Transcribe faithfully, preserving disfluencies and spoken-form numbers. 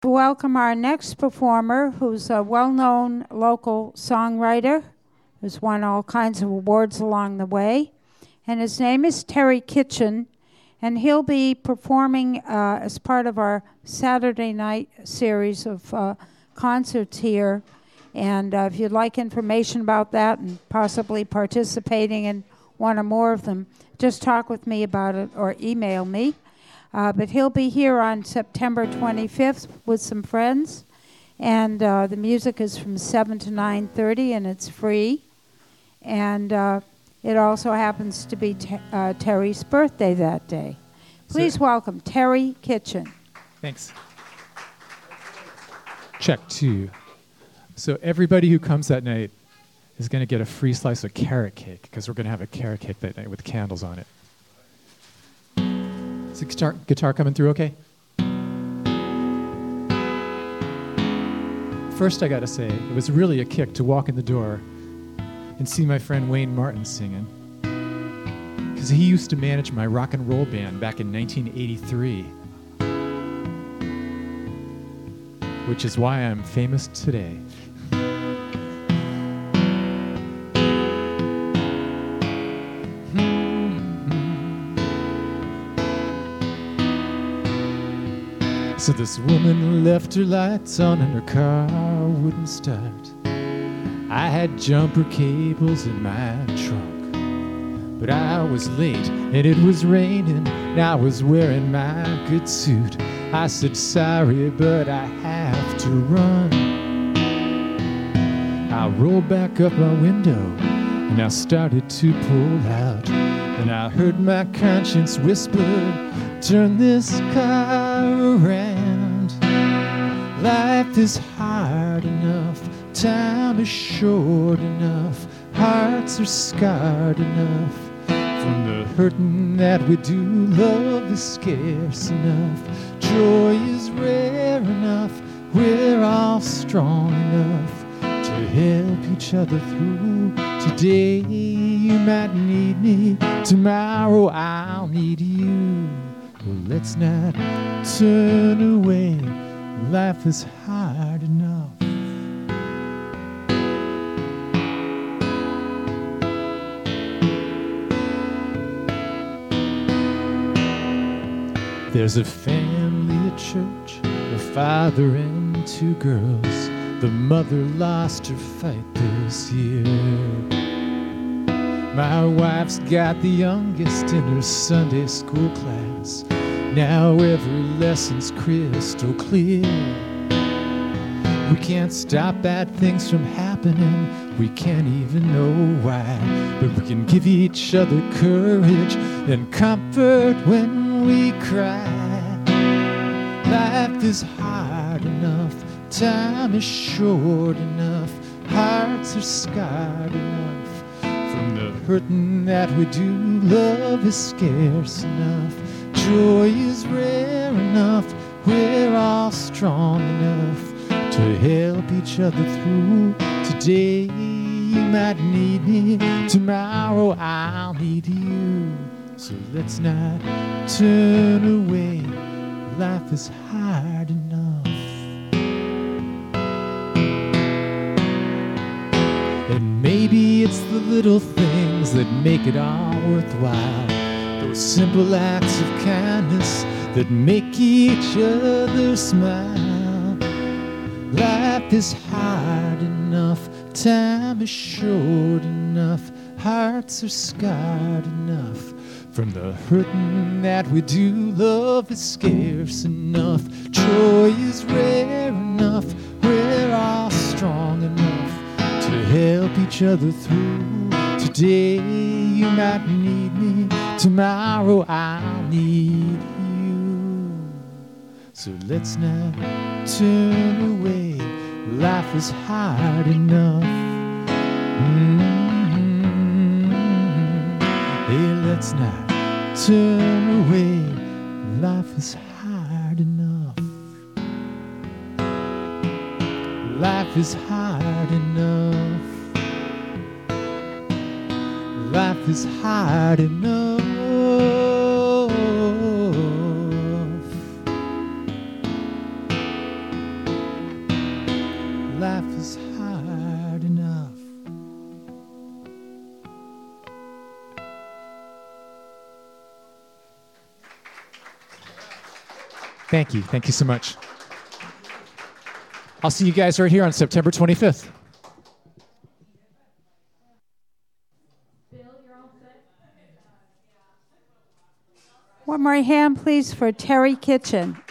Welcome our next performer, who's a well-known local songwriter who's won all kinds of awards along the way. And his name is Terry Kitchen, and he'll be performing uh, as part of our Saturday night series of uh, concerts here. And uh, if you'd like information about that and possibly participating in one or more of them, just talk with me about it or email me. Uh, but he'll be here on September twenty-fifth with some friends. And uh, the music is from seven to nine thirty, and it's free. And uh, it also happens to be te- uh, Terry's birthday that day. Please so, welcome Terry Kitchen. Thanks. Check two. So everybody who comes that night is going to get a free slice of carrot cake, because we're going to have a carrot cake that night with candles on it. Is the guitar, guitar coming through okay? First, I got to say, it was really a kick to walk in the door and see my friend Wayne Martin singing, because he used to manage my rock and roll band back in nineteen eighty-three, which is why I'm famous today. So this woman left her lights on and her car wouldn't start. I had jumper cables in my trunk, but I was late and it was raining and I was wearing my good suit. I said, sorry, but I have to run. I rolled back up my window and I started to pull out, and I heard my conscience whisper, turn this car around. Life is hard enough, time is short enough, hearts are scarred enough. From the hurting that we do, love is scarce enough, joy is rare enough, we're all strong enough to help each other through. Today you might need me, tomorrow I'll need you. Well, let's not turn away, life is hard enough. There's a family at church, a father and two girls. The mother lost her fight this year. My wife's got the youngest in her Sunday school class. Now every lesson's crystal clear. We can't stop bad things from happening, we can't even know why, but we can give each other courage and comfort when we cry. Life is hard enough, time is short enough, hearts are scarred enough. From the hurting that we do, love is scarce enough, joy is rare enough, we're all strong enough to help each other through. Today you might need me, tomorrow I'll need you. So let's not turn away, life is hard enough. And maybe it's the little things that make it all worthwhile, those simple acts of kindness that make each other smile. Life is hard enough, time is short enough, hearts are scarred enough. From the hurting that we do, love is scarce enough, joy is rare enough, we're all strong enough to help each other through. Today you might need me, tomorrow I'll need you. So let's not turn away, life is hard enough. Mm-hmm. Hey, let's not turn away, life is hard enough. Life is hard enough. Life is hard enough. life is hard enough. Thank you. Thank you so much. I'll see you guys right here on September twenty-fifth. One more hand, please, for Terry Kitchen.